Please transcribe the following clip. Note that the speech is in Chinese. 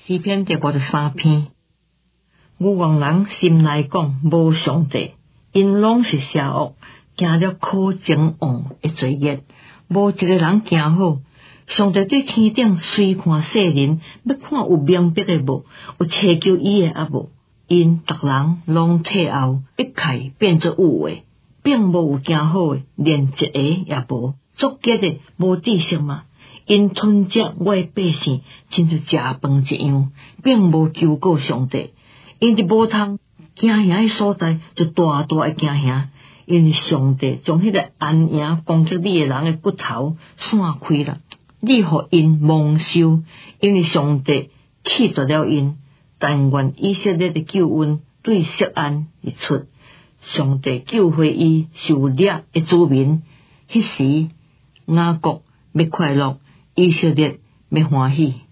诗篇第53篇，有王人心内讲无上帝，因拢是邪恶，行了可憎恶的罪孽，无一个人行好。上帝对天顶随看世人，要看有明白的无，有祈求伊的也无。因逐人拢退后，一切变作有为，并无有行好的，连一个也无。作孽的无知识嘛？因吞食我的百姓，亲像食饭一样，并无求告上帝。因就无通行遐的所在，就大大的行遐。因为上帝将迄个安营攻击你的人的骨头散开了，你互因蒙羞，因为上帝弃绝了因。但愿以色列的救恩对锡安而出，上帝救回伊受掠的子民。迄时雅各要快乐，以色列要欢喜。